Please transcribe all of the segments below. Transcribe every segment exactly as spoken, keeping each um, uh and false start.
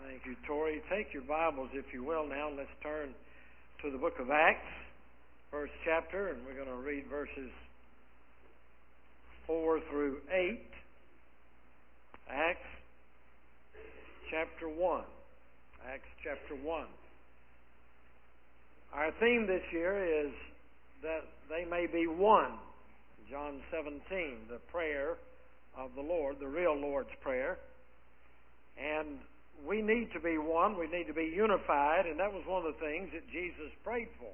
Thank you, Tori. Take your Bibles, if you will, now. Let's turn to the book of Acts, first chapter, and we're going to read verses four through eight. Acts chapter one. Acts chapter one. Our theme this year is that they may be one. John seventeen, the prayer of the Lord, the real Lord's Prayer. And we need to be one. We need to be unified. And that was one of the things that Jesus prayed for.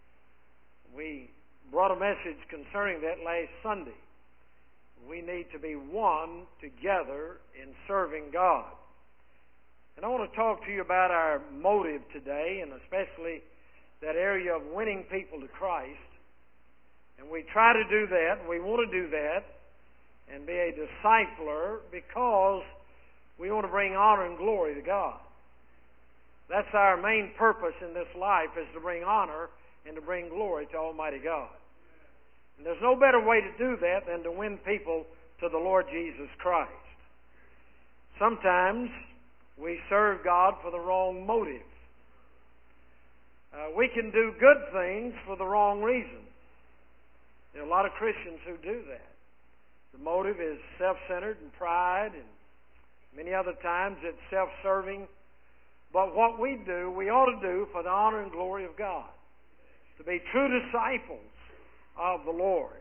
We brought a message concerning that last Sunday. We need to be one together in serving God. And I want to talk to you about our motive today, and especially that area of winning people to Christ. And we try to do that, and we want to do that, and be a discipler because we want to bring honor and glory to God. That's our main purpose in this life, is to bring honor and to bring glory to Almighty God. And there's no better way to do that than to win people to the Lord Jesus Christ. Sometimes we serve God for the wrong motive. Uh, we can do good things for the wrong reason. There are a lot of Christians who do that. The motive is self-centered and pride, and many other times it's self-serving. But what we do, we ought to do for the honor and glory of God. To be true disciples of the Lord.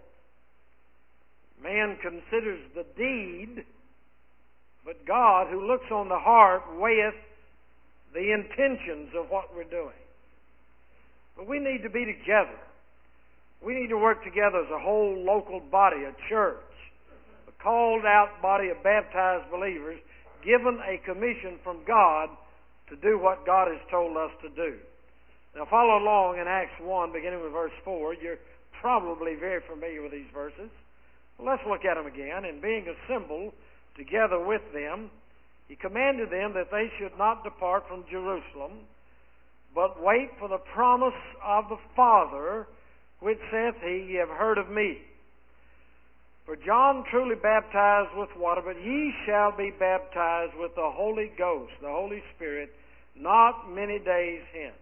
Man considers the deed, but God, who looks on the heart, weigheth the intentions of what we're doing. But we need to be together. We need to work together as a whole local body, a church, a called out body of baptized believers, given a commission from God to do what God has told us to do. Now follow along in Acts one, beginning with verse four. You're probably very familiar with these verses. Well, let's look at them again. And being assembled together with them, he commanded them that they should not depart from Jerusalem, but wait for the promise of the Father, which saith he, ye have heard of me. For John truly baptized with water, but ye shall be baptized with the Holy Ghost, the Holy Spirit, not many days hence.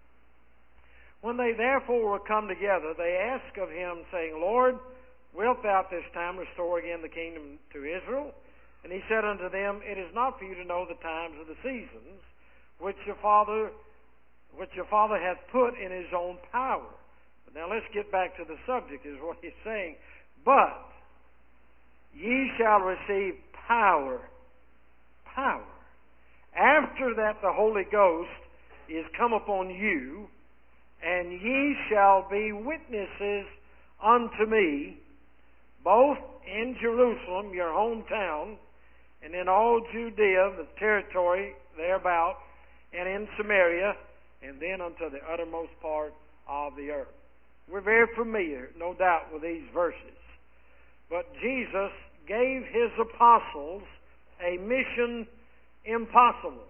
When they therefore were come together, they asked of him, saying, Lord, wilt thou at this time restore again the kingdom to Israel? And he said unto them, It is not for you to know the times or the seasons, which your Father, which your Father hath put in his own power. But now let's get back to the subject, is what he's saying. But ye shall receive power. Power. After that the Holy Ghost is come upon you, and ye shall be witnesses unto me, both in Jerusalem, your hometown, and in all Judea, the territory thereabout, and in Samaria, and then unto the uttermost part of the earth. We're very familiar, no doubt, with these verses. But Jesus gave his apostles a mission impossible.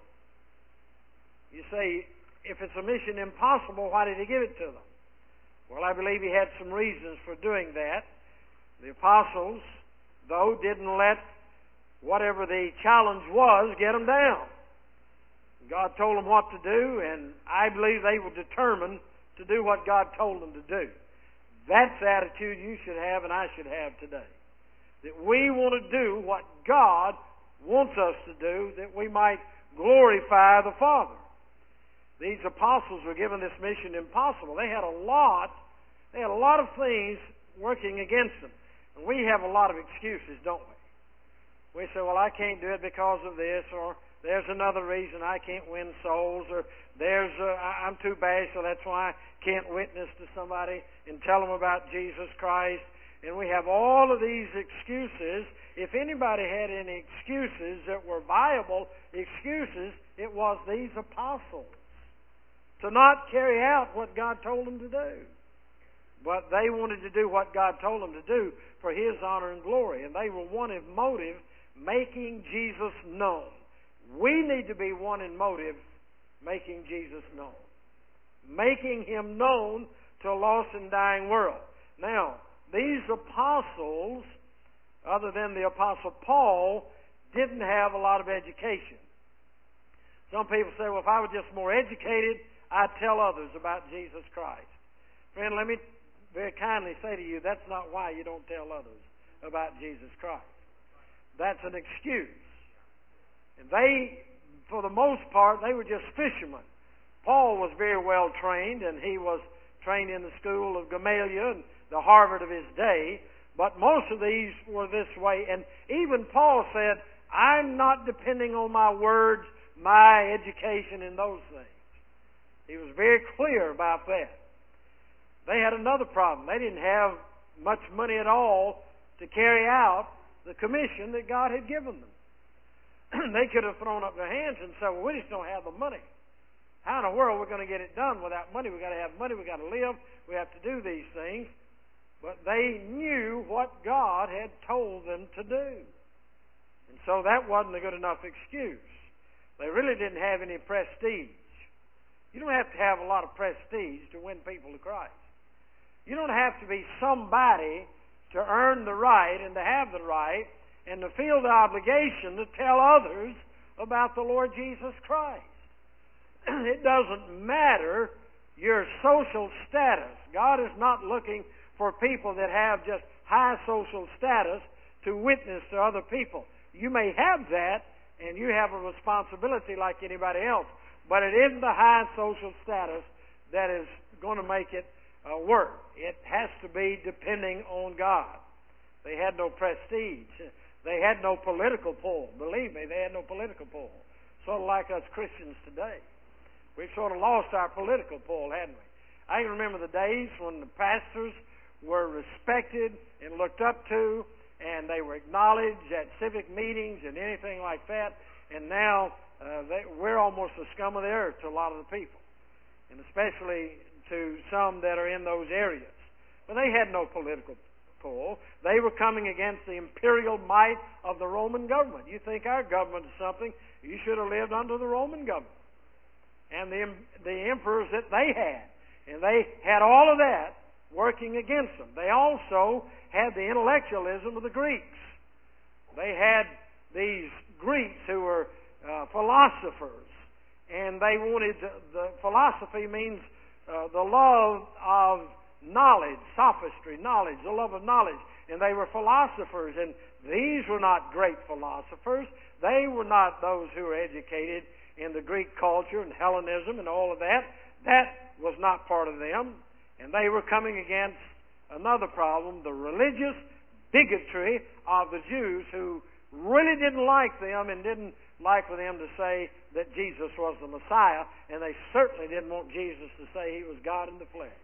You say, if it's a mission impossible, why did he give it to them? Well, I believe he had some reasons for doing that. The apostles, though, didn't let whatever the challenge was get them down. God told them what to do, and I believe they were determined to do what God told them to do. That's the attitude you should have and I should have today. That we want to do what God wants us to do, that we might glorify the Father. These apostles were given this mission impossible. They had a lot, they had a lot of things working against them. And we have a lot of excuses, don't we? We say, well, I can't do it because of this, or there's another reason I can't win souls, or there's uh, I'm too bad, so that's why I can't witness to somebody and tell them about Jesus Christ. And we have all of these excuses. If anybody had any excuses that were viable excuses, it was these apostles to not carry out what God told them to do. But they wanted to do what God told them to do for his honor and glory. And they were one in motive, making Jesus known. We need to be one in motive, making Jesus known. Making him known to a lost and dying world. Now, these apostles, other than the Apostle Paul, didn't have a lot of education. Some people say, well, if I were just more educated, I'd tell others about Jesus Christ. Friend, let me very kindly say to you, that's not why you don't tell others about Jesus Christ. That's an excuse. And they, for the most part, they were just fishermen. Paul was very well trained, and he was trained in the school of Gamaliel and the Harvard of his day. But most of these were this way. And even Paul said, I'm not depending on my words, my education, and those things. He was very clear about that. They had another problem. They didn't have much money at all to carry out the commission that God had given them. They could have thrown up their hands and said, well, we just don't have the money. How in the world are we going to get it done without money? We've got to have money. We've got to live. We have to do these things. But they knew what God had told them to do. And so that wasn't a good enough excuse. They really didn't have any prestige. You don't have to have a lot of prestige to win people to Christ. You don't have to be somebody to earn the right and to have the right and to feel the obligation to tell others about the Lord Jesus Christ. It doesn't matter your social status. God is not looking for people that have just high social status to witness to other people. You may have that, and you have a responsibility like anybody else, but it isn't the high social status that is going to make it uh, work. It has to be depending on God. They had no prestige. They had no political pull. Believe me, they had no political pull. Sort of like us Christians today. We've sort of lost our political pull, hadn't we? I can remember the days when the pastors were respected and looked up to, and they were acknowledged at civic meetings and anything like that. And now uh, they, we're almost the scum of the earth to a lot of the people, and especially to some that are in those areas. But they had no political pull. They were coming against the imperial might of the Roman government. You think our government is something? You should have lived under the Roman government and the the emperors that they had. And they had all of that working against them. They also had the intellectualism of the Greeks. They had these Greeks who were uh, philosophers, and they wanted to, the philosophy means uh, the love of knowledge, sophistry, knowledge, the love of knowledge. And they were philosophers, and these were not great philosophers. They were not those who were educated in the Greek culture and Hellenism and all of that. That was not part of them. And they were coming against another problem, the religious bigotry of the Jews, who really didn't like them and didn't like for them to say that Jesus was the Messiah, and they certainly didn't want Jesus to say he was God in the flesh.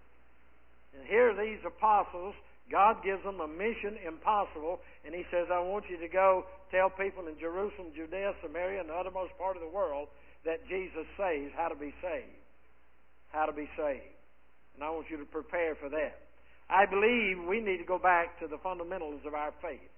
And here these apostles, God gives them a mission impossible, and he says, I want you to go tell people in Jerusalem, Judea, Samaria, and the uttermost part of the world that Jesus saves how to be saved. How to be saved. And I want you to prepare for that. I believe we need to go back to the fundamentals of our faith.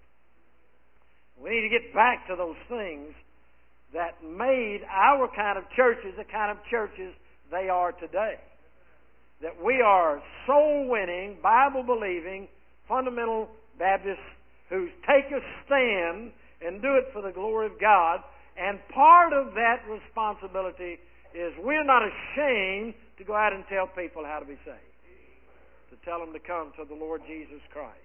We need to get back to those things that made our kind of churches the kind of churches they are today. That we are soul-winning, Bible-believing, fundamental Baptists who take a stand and do it for the glory of God. And part of that responsibility is we're not ashamed to go out and tell people how to be saved. To tell them to come to the Lord Jesus Christ.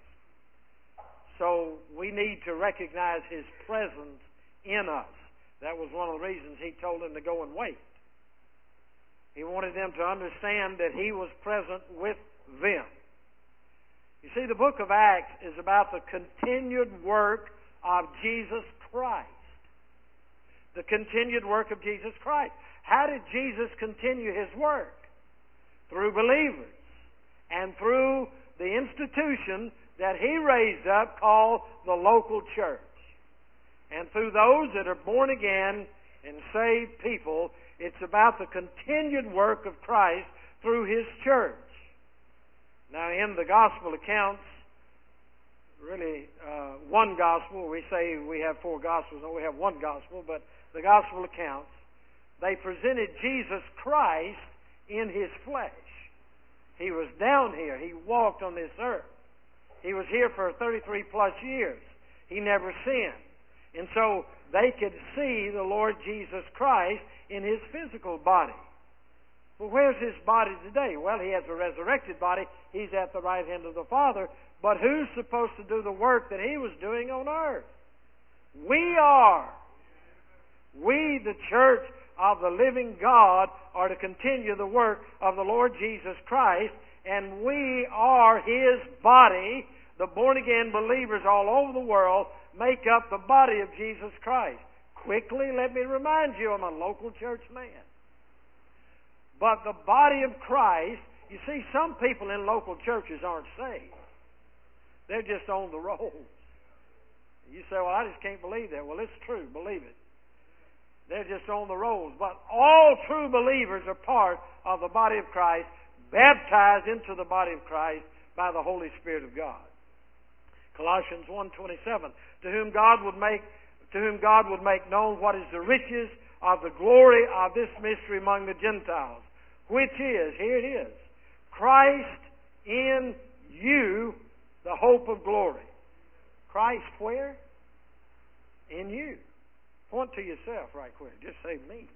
So we need to recognize His presence in us. That was one of the reasons He told them to go and wait. He wanted them to understand that He was present with them. You see, the book of Acts is about the continued work of Jesus Christ. The continued work of Jesus Christ. How did Jesus continue His work? Through believers and through the institution that He raised up called the local church. And through those that are born again and saved people, it's about the continued work of Christ through His church. Now, in the gospel accounts, really uh, one gospel, we say we have four gospels, no, we have one gospel, but the gospel accounts, they presented Jesus Christ in His flesh. He was down here. He walked on this earth. He was here for thirty-three plus years. He never sinned. And so they could see the Lord Jesus Christ in His physical body. Well, where's His body today? Well, He has a resurrected body. He's at the right hand of the Father. But who's supposed to do the work that He was doing on earth? We are. We, the church of the living God, are to continue the work of the Lord Jesus Christ, and we are His body. The born-again believers all over the world make up the body of Jesus Christ. Quickly, let me remind you, I'm a local church man. But the body of Christ, you see, some people in local churches aren't saved. They're just on the rolls. You say, well, I just can't believe that. Well, it's true. Believe it. They're just on the rolls. But all true believers are part of the body of Christ, baptized into the body of Christ by the Holy Spirit of God. Colossians one twenty-seven, to whom God would make to whom God would make known what is the riches of the glory of this mystery among the Gentiles, which is, here it is, Christ in you, the hope of glory. Christ where? In you. Point to yourself right quick. Just say me.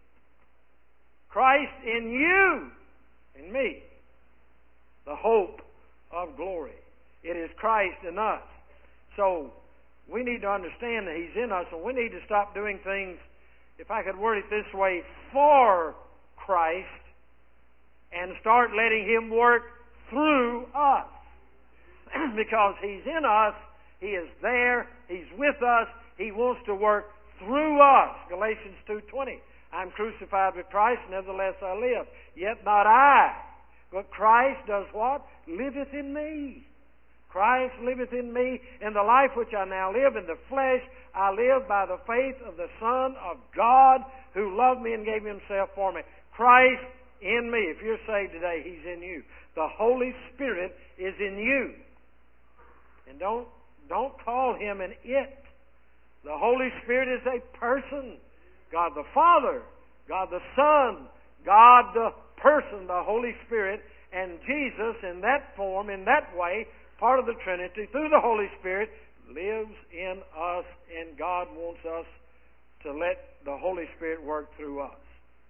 Christ in you, in me, the hope of glory. It is Christ in us. So we need to understand that He's in us, and we need to stop doing things, if I could word it this way, for Christ, and start letting Him work through us. Because He's in us, He is there, He's with us, He wants to work through us. Galatians two twenty, I'm crucified with Christ, nevertheless I live. Yet not I, but Christ does what? Liveth in me. Christ liveth in me, and the life which I now live in the flesh, I live by the faith of the Son of God, who loved me and gave Himself for me. Christ in me. If you're saved today, He's in you. The Holy Spirit is in you. And don't, don't call Him an it. The Holy Spirit is a person. God the Father, God the Son, God the person, the Holy Spirit, and Jesus in that form, in that way, part of the Trinity, through the Holy Spirit, lives in us, and God wants us to let the Holy Spirit work through us.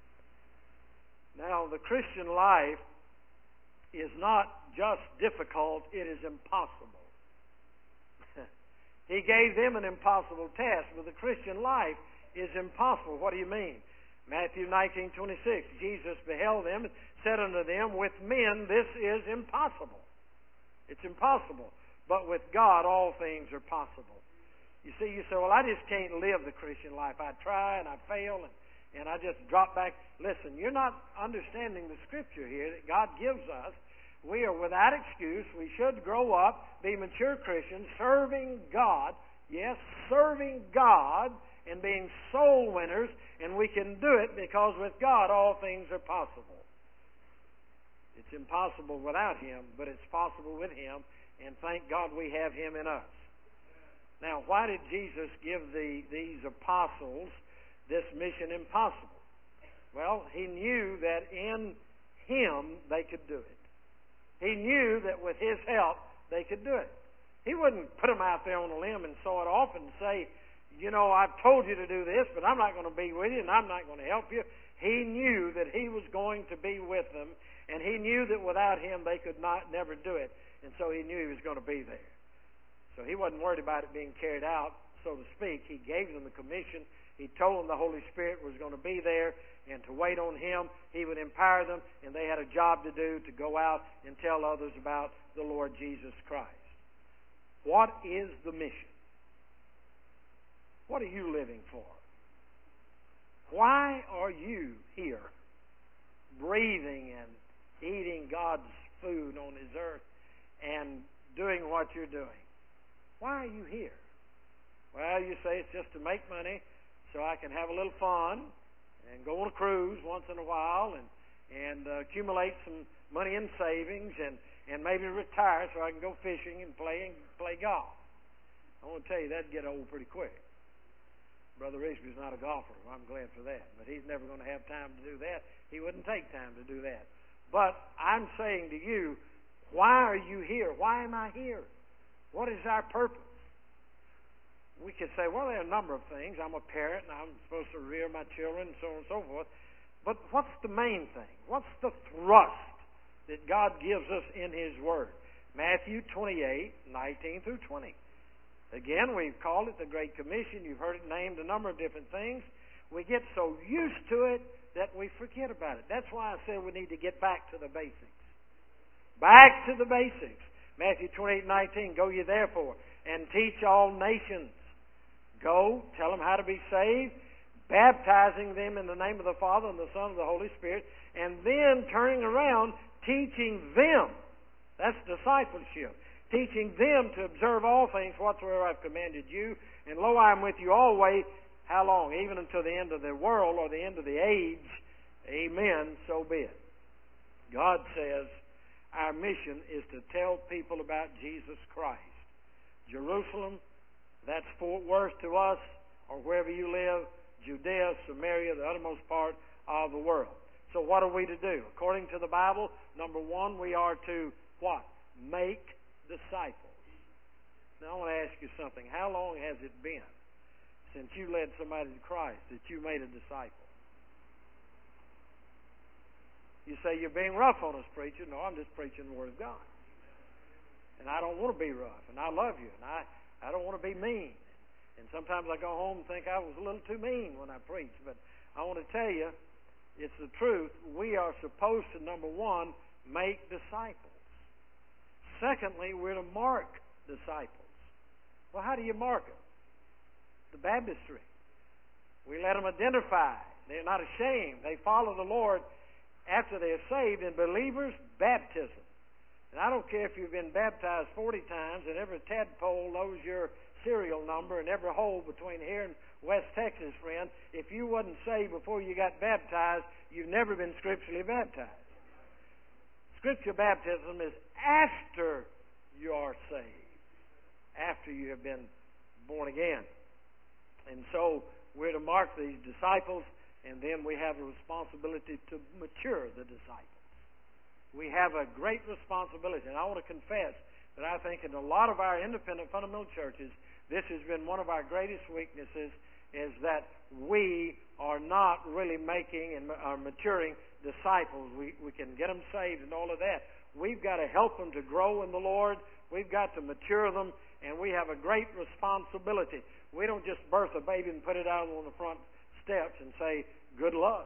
Now, the Christian life is not just difficult, it is impossible. He gave them an impossible task, but the Christian life is impossible. What do you mean? Matthew nineteen twenty-six, Jesus beheld them and said unto them, with men this is impossible. It's impossible. But with God, all things are possible. You see, you say, well, I just can't live the Christian life. I try and I fail and, and I just drop back. Listen, you're not understanding the Scripture here that God gives us. We are without excuse. We should grow up, be mature Christians, serving God. Yes, serving God and being soul winners. And we can do it because with God, all things are possible. It's impossible without Him, but it's possible with Him, and thank God we have Him in us. Now, why did Jesus give the, these apostles this mission impossible? Well, He knew that in Him they could do it. He knew that with His help they could do it. He wouldn't put them out there on a limb and saw it off and say, you know, I've told you to do this, but I'm not going to be with you and I'm not going to help you. He knew that He was going to be with them, and He knew that without Him they could not never do it. And so He knew He was going to be there. So He wasn't worried about it being carried out, so to speak. He gave them the commission. He told them the Holy Spirit was going to be there and to wait on Him. He would empower them, and they had a job to do to go out and tell others about the Lord Jesus Christ. What is the mission? What are you living for? Why are you here, breathing and eating God's food on His earth and doing what you're doing? Why are you here? Well, you say it's just to make money so I can have a little fun and go on a cruise once in a while and, and uh, accumulate some money in savings and, and maybe retire so I can go fishing and play, and play golf. I want to tell you, that'd get old pretty quick. Brother Rigby's not a golfer. Well, I'm glad for that. But he's never going to have time to do that. He wouldn't take time to do that. But I'm saying to you, why are you here? Why am I here? What is our purpose? we could say, well, there are a number of things. I'm a parent, and I'm supposed to rear my children, and so on and so forth. But what's the main thing? What's the thrust that God gives us in His Word? Matthew twenty-eight, nineteen through twenty. Again, we've called it the Great Commission. You've heard it named a number of different things. We get so used to it that we forget about it. That's why I said we need to get back to the basics. Back to the basics. Matthew twenty-eight, nineteen. Go ye therefore and teach all nations. Go, tell them how to be saved, baptizing them in the name of the Father and the Son and the Holy Spirit, and then turning around, teaching them. That's discipleship. Teaching them to observe all things whatsoever I've commanded you. And lo, I am with you always. How long? Even until the end of the world or the end of the age. Amen. So be it. God says our mission is to tell people about Jesus Christ. Jerusalem, that's Fort Worth to us, or wherever you live, Judea, Samaria, the uttermost part of the world. So what are we to do? According to the Bible, number one, we are to what? Make disciples. Now I want to ask you something. How long has it been since you led somebody to Christ that you made a disciple? You say you're being rough on us, preacher. No, I'm just preaching the Word of God. And I don't want to be rough. And I love you. And I, I don't want to be mean. And sometimes I go home and think I was a little too mean when I preach. But I want to tell you, it's the truth. We are supposed to, number one, make disciples. Secondly, we're to mark disciples. Well, how do you mark them? The baptistry. We let them identify. They're not ashamed. They follow the Lord after they're saved. In believers, baptism. And I don't care if you've been baptized forty times and every tadpole knows your serial number and every hole between here and West Texas, friend. If you wasn't saved before you got baptized, you've never been scripturally baptized. Scripture baptism is after you are saved, after you have been born again. And so we're to mark these disciples, and then we have a responsibility to mature the disciples. We have a great responsibility, and I want to confess that I think in a lot of our independent fundamental churches, this has been one of our greatest weaknesses, is that we are not really making and are maturing disciples. We, we can get them saved and all of that. We've got to help them to grow in the Lord. We've got to mature them, and we have a great responsibility. We don't just birth a baby and put it out on the front steps and say, good luck.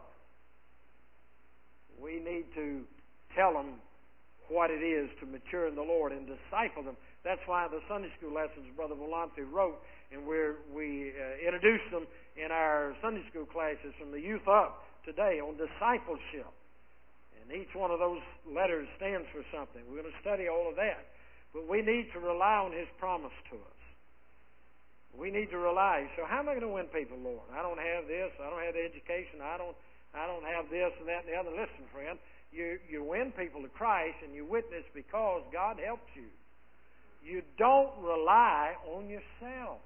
We need to tell them what it is to mature in the Lord and disciple them. That's why the Sunday school lessons Brother Volante wrote, and we're, we uh, introduced them in our Sunday school classes from the youth up today on discipleship. And each one of those letters stands for something. We're going to study all of that. But we need to rely on His promise to us. We need to rely. So how am I going to win people, Lord? I don't have this. I don't have the education. I don't I don't have this and that and the other. Listen, friend, you, you win people to Christ and you witness because God helps you. You don't rely on yourself.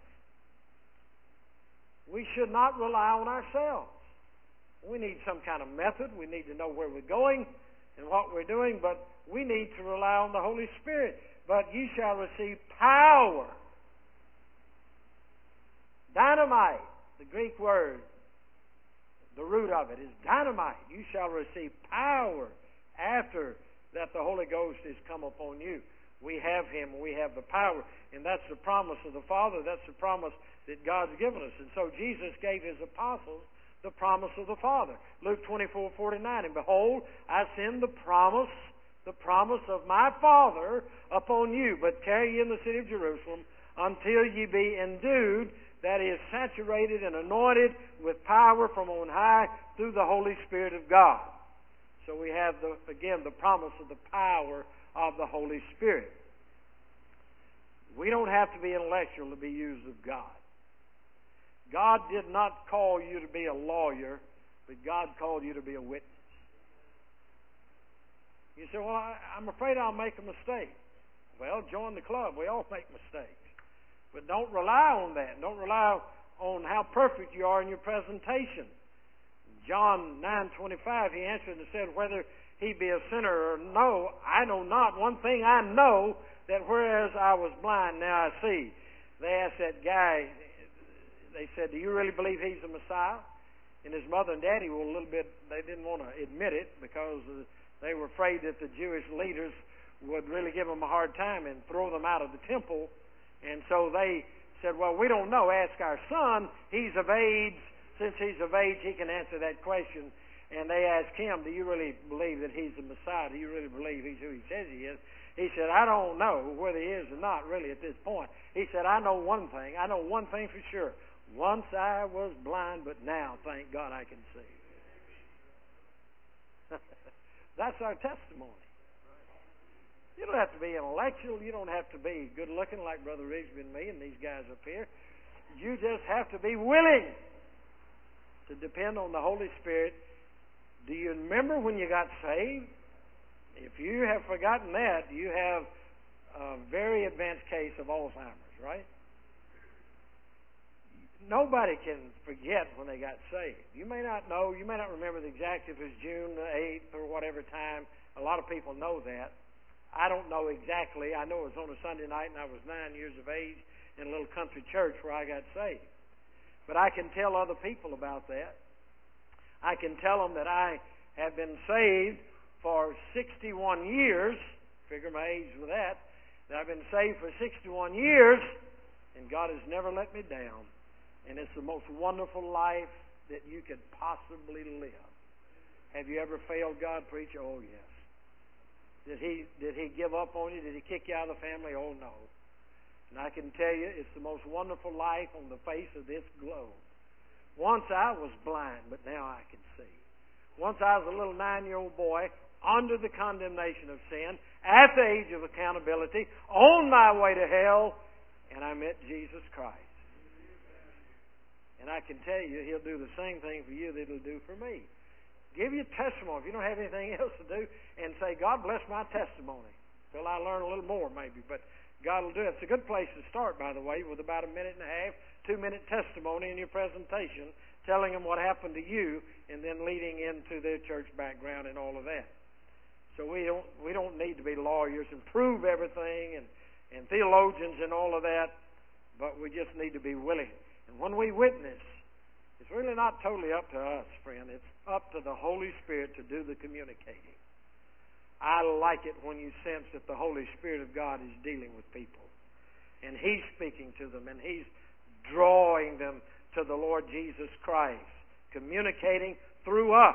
We should not rely on ourselves. We need some kind of method. We need to know where we're going and what we're doing, but we need to rely on the Holy Spirit. But you shall receive power. Dynamite, the Greek word, the root of it is dynamite. You shall receive power after that the Holy Ghost is come upon you. We have Him, we have the power, and that's the promise of the Father. That's the promise that God's given us. And so Jesus gave His apostles the promise of the Father. Luke twenty-four forty-nine, and behold, I send the promise, the promise of my Father upon you, but tarry ye in the city of Jerusalem until ye be endued, that is, saturated and anointed with power from on high through the Holy Spirit of God. So we have, the, again, the promise of the power of the Holy Spirit. We don't have to be intellectual to be used of God. God did not call you to be a lawyer, but God called you to be a witness. You say, well, I, I'm afraid I'll make a mistake. Well, join the club. We all make mistakes. But don't rely on that. Don't rely on how perfect you are in your presentation. John nine twenty-five, he answered and said, whether he be a sinner or no, I know not. One thing I know, that whereas I was blind, now I see. They asked that guy, they said, do you really believe he's the Messiah? And his mother and daddy were a little bit, they didn't want to admit it because uh, they were afraid that the Jewish leaders would really give them a hard time and throw them out of the temple. And so they said, well, we don't know. Ask our son. He's of age. Since he's of age, he can answer that question. And they asked him, do you really believe that he's the Messiah? Do you really believe he's who he says he is? He said, I don't know whether he is or not really at this point. He said, I know one thing. I know one thing for sure. Once I was blind, but now, thank God, I can see. That's our testimony. You don't have to be intellectual. You don't have to be good-looking like Brother Rigsby and me and these guys up here. You just have to be willing to depend on the Holy Spirit. Do you remember when you got saved? If you have forgotten that, you have a very advanced case of Alzheimer's, right? Nobody can forget when they got saved. You may not know, you may not remember the exact, if it was June the eighth or whatever time. A lot of people know that. I don't know exactly. I know it was on a Sunday night and I was nine years of age in a little country church where I got saved. But I can tell other people about that. I can tell them that I have been saved for sixty-one years. Figure my age with that. That I've been saved for sixty-one years and God has never let me down. And it's the most wonderful life that you could possibly live. Have you ever failed God, preacher? Oh, yes. Did he, did he give up on you? Did he kick you out of the family? Oh, no. And I can tell you, it's the most wonderful life on the face of this globe. Once I was blind, but now I can see. Once I was a little nine-year-old boy under the condemnation of sin, at the age of accountability, on my way to hell, and I met Jesus Christ. And I can tell you, he'll do the same thing for you that he'll do for me. Give your testimony if you don't have anything else to do, and say, God bless my testimony, till I learn a little more maybe. But God will do it. It's a good place to start, by the way, with about a minute and a half, two-minute testimony in your presentation, telling them what happened to you, and then leading into their church background and all of that. So we don't we don't need to be lawyers and prove everything and, and theologians and all of that, but we just need to be willing. And when we witness, it's really not totally up to us, friend. It's up to the Holy Spirit to do the communicating. I like it when you sense that the Holy Spirit of God is dealing with people. And He's speaking to them, and He's drawing them to the Lord Jesus Christ, communicating through us.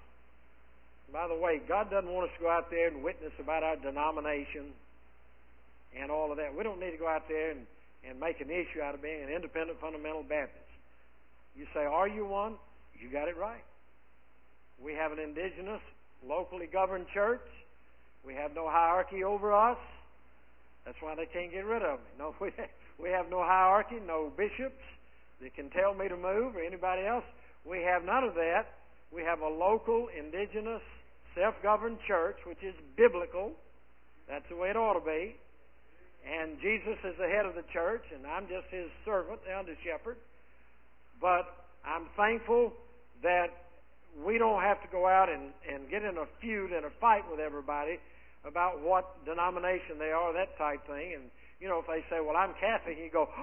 By the way, God doesn't want us to go out there and witness about our denomination and all of that. We don't need to go out there and and make an issue out of being an independent fundamental Baptist. You say, are you one? You got it right. We have an indigenous, locally governed church. We have no hierarchy over us. That's why they can't get rid of me. No, we, we have no hierarchy, no bishops that can tell me to move or anybody else. We have none of that. We have a local, indigenous, self-governed church, which is biblical. That's the way it ought to be. And Jesus is the head of the church, and I'm just His servant, the under shepherd. But I'm thankful that we don't have to go out and, and get in a feud and a fight with everybody about what denomination they are, that type thing. And, you know, if they say, well, I'm Catholic, you go,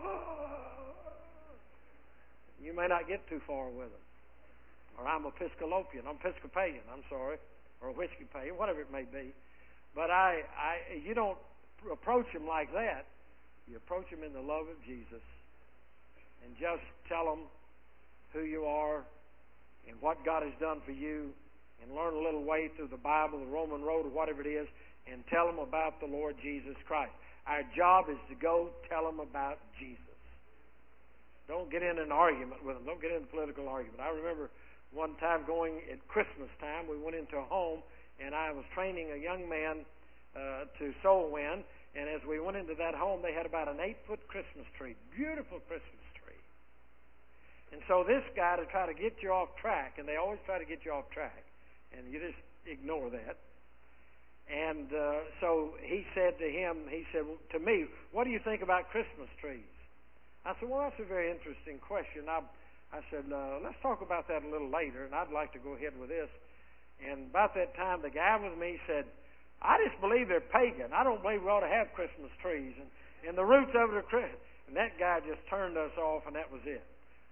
you may not get too far with them. Or I'm Episcopalian, I'm Episcopalian, I'm sorry, or Episcopalian, whatever it may be. But I, I, you don't approach them like that. You approach them in the love of Jesus and just tell them who you are and what God has done for you, and learn a little way through the Bible, the Roman road, or whatever it is, and tell them about the Lord Jesus Christ. Our job is to go tell them about Jesus. Don't get in an argument with them. Don't get in a political argument. I remember one time going at Christmas time, we went into a home, and I was training a young man Uh, to soul win, and as we went into that home, they had about an eight-foot Christmas tree, beautiful Christmas tree. And so this guy, to try to get you off track, and they always try to get you off track, and you just ignore that. And uh, so he said to him, he said to me, what do you think about Christmas trees? I said, well, that's a very interesting question. I, I said, uh, let's talk about that a little later, and I'd like to go ahead with this. And about that time, the guy with me said, I just believe they're pagan. I don't believe we ought to have Christmas trees. And, and the roots of it are Christian. And that guy just turned us off, and that was it.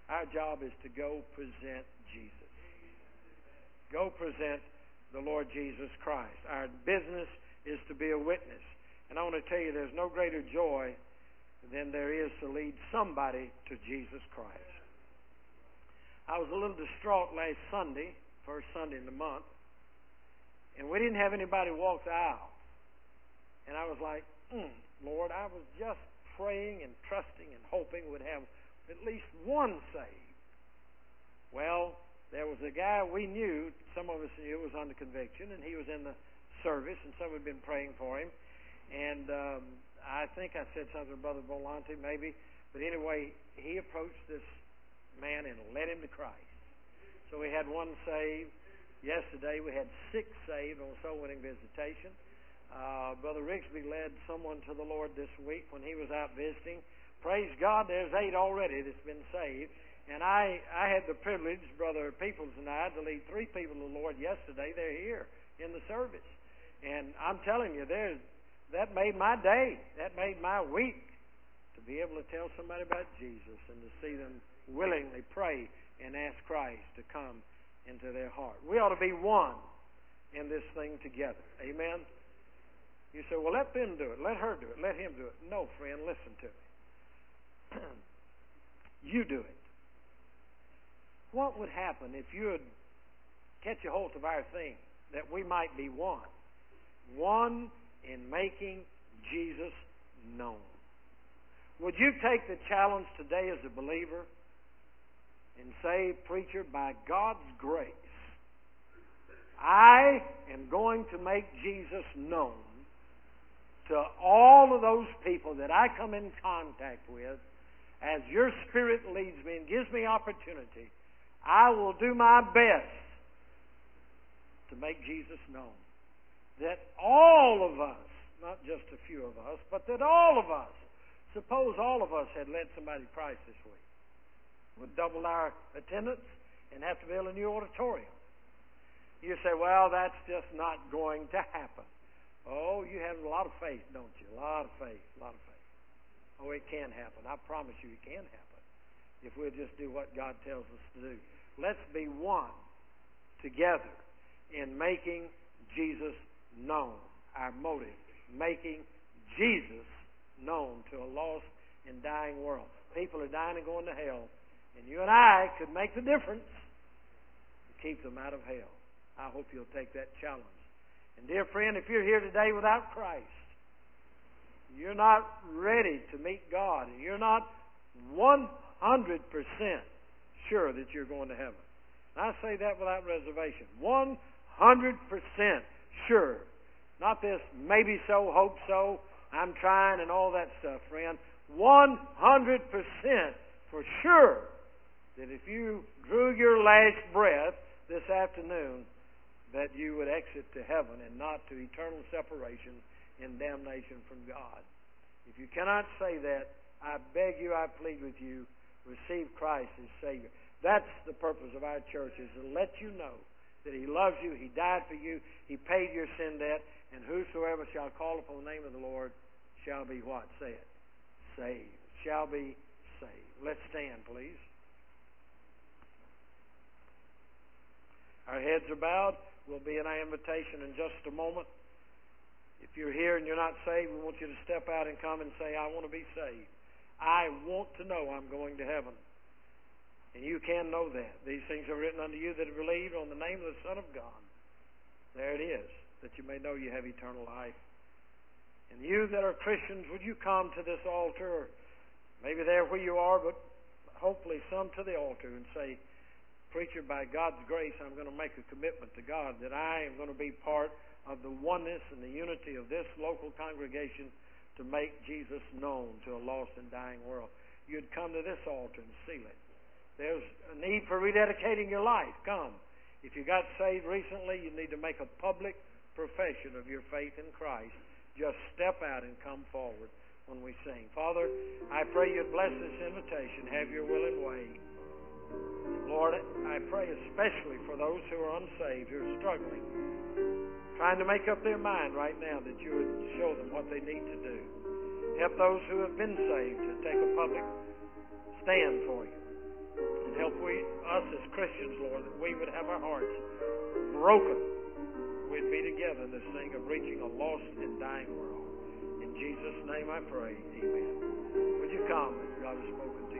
Our job is to go present Jesus. Go present the Lord Jesus Christ. Our business is to be a witness. And I want to tell you, there's no greater joy than there is to lead somebody to Jesus Christ. I was a little distraught last Sunday, first Sunday in the month, and we didn't have anybody walk the aisle. And I was like, mm, Lord, I was just praying and trusting and hoping we'd have at least one saved. Well, there was a guy we knew, some of us knew, was under conviction, and he was in the service, and some had been praying for him. And um, I think I said something to Brother Volante, maybe. But anyway, he approached this man and led him to Christ. So we had one saved. Yesterday we had six saved on soul-winning visitation. Uh, Brother Rigsby led someone to the Lord this week when he was out visiting. Praise God, there's eight already that's been saved. And I, I had the privilege, Brother Peoples and I, to lead three people to the Lord yesterday. They're here in the service. And I'm telling you, there's, that made my day. That made my week, to be able to tell somebody about Jesus and to see them willingly pray and ask Christ to come into their heart. We ought to be one in this thing together. Amen? You say, well, let them do it. Let her do it. Let him do it. No, friend, listen to me. You do it. What would happen if you would catch a hold of our thing, that we might be one? One in making Jesus known. Would you take the challenge today as a believer and say, preacher, by God's grace, I am going to make Jesus known to all of those people that I come in contact with, as your Spirit leads me and gives me opportunity. I will do my best to make Jesus known. That all of us, not just a few of us, but that all of us, suppose all of us had led somebody to Christ this week, would double our attendance and have to build a new auditorium. You say, well, that's just not going to happen. Oh, you have a lot of faith, don't you? A lot of faith, a lot of faith. Oh, it can happen. I promise you it can happen if we'll just do what God tells us to do. Let's be one together in making Jesus known. Our motive, making Jesus known to a lost and dying world. People are dying and going to hell, and you and I could make the difference to keep them out of hell. I hope you'll take that challenge. And dear friend, if you're here today without Christ, you're not ready to meet God, and you're not one hundred percent sure that you're going to heaven. And I say that without reservation. one hundred percent sure. Not this maybe so, hope so, I'm trying and all that stuff, friend. one hundred percent for sure that if you drew your last breath this afternoon, that you would exit to heaven and not to eternal separation and damnation from God. If you cannot say that, I beg you, I plead with you, receive Christ as Savior. That's the purpose of our church, is to let you know that He loves you, He died for you, He paid your sin debt, and whosoever shall call upon the name of the Lord shall be what? Say it. Saved. Shall be saved. Let's stand, please. Our heads are bowed. We'll be in our invitation in just a moment. If you're here and you're not saved, we want you to step out and come and say, I want to be saved. I want to know I'm going to heaven. And you can know that. These things are written unto you that have believed on the name of the Son of God. There it is, that you may know you have eternal life. And you that are Christians, would you come to this altar? Maybe there where you are, but hopefully some to the altar and say, preacher, by God's grace, I'm going to make a commitment to God that I am going to be part of the oneness and the unity of this local congregation to make Jesus known to a lost and dying world. You'd come to this altar and seal it. There's a need for rededicating your life. Come. If you got saved recently, you need to make a public profession of your faith in Christ. Just step out and come forward when we sing. Father, I pray you'd bless this invitation. Have your will and way. Lord, I pray especially for those who are unsaved, who are struggling, trying to make up their mind right now, that you would show them what they need to do. Help those who have been saved to take a public stand for you. Help we, us as Christians, Lord, that we would have our hearts broken. We'd be together in this thing of reaching a lost and dying world. In Jesus' name I pray. Amen. Would you come as God has spoken to you?